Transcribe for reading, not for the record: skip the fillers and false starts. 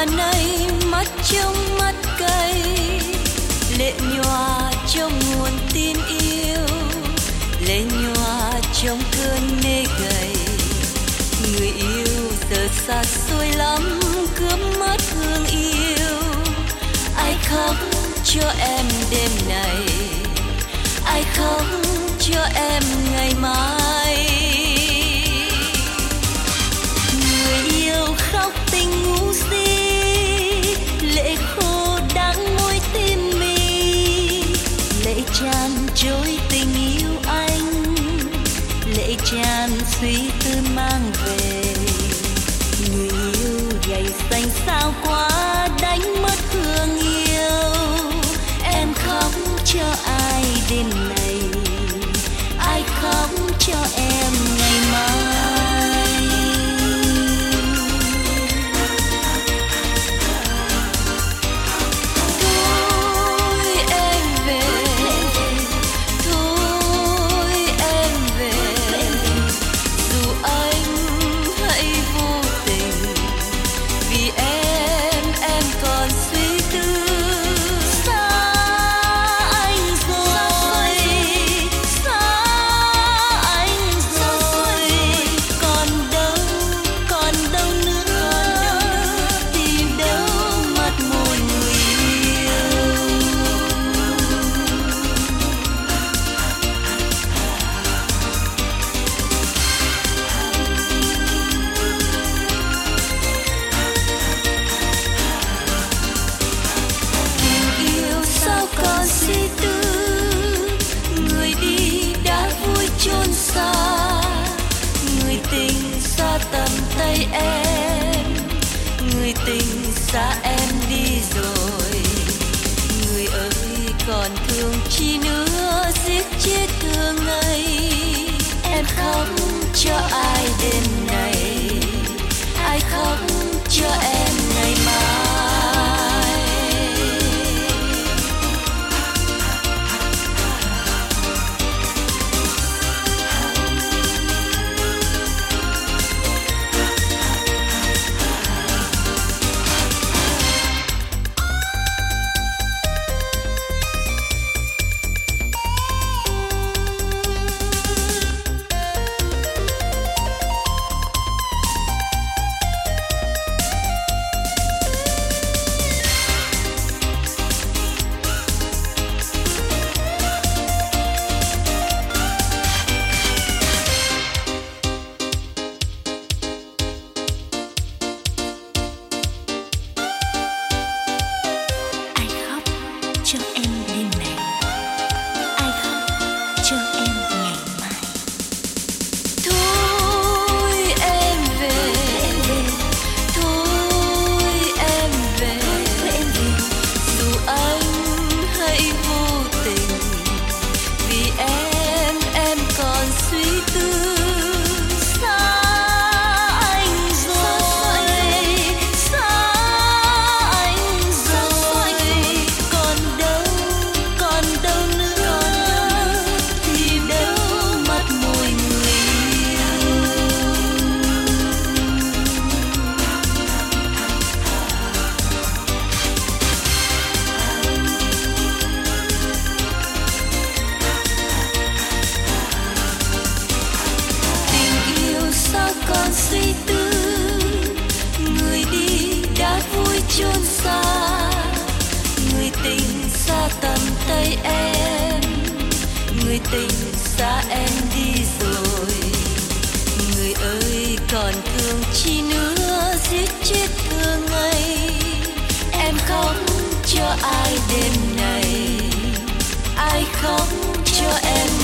mà nay mắt trong mắt cay, lệ nhòa trong nguồn tin yêu, lệ nhòa trong cơn mê gầy. Người yêu giờ xa xôi lắm, cướp mất hương yêu. Ai khóc cho em đêm này, ai khóc cho em ngày mai. Người yêu khóc tình ngu si, lệ khô đắng môi tim mi, lệ tràn trôi tình yêu anh, lệ tràn suy tư mang về. Người yêu dày xanh sao quá, đánh mất hương yêu. Em khóc cho ai đêm này, ai khóc cho em ngày mai. Thôi em về, thôi em về, dù anh hãy vô tình, vì em còn suy tư. Xa anh rồi, xa anh rồi, còn đâu nữa, tìm đâu mất một người yêu. Tình yêu sao còn suy tư, người đi đã vui chôn xa. Người tình xa tầm tay em, người tình xa em đi rồi. Người ơi còn thương chi nữa, giết chết thương ngây. Em khóc cho ai đêm này, ai khóc cho em ngày mai. Ai khóc cho em đêm này, ai khóc cho em ngày mai. Thôi em về, thôi em về, dù anh hãy vô tình, vì em còn suy tư. Xa anh rồi, xa anh rồi, còn đâu nữa, thì đâu mất môi người yêu. Tình yêu sao còn suy tư, người đi đã vui chôn xa. Người tình xa tầm tay em, người tình xa em đi rồi. Người ơi còn thương chi nữa, giết chết thương ngây. Em khóc cho ai đêm này, ai khóc cho em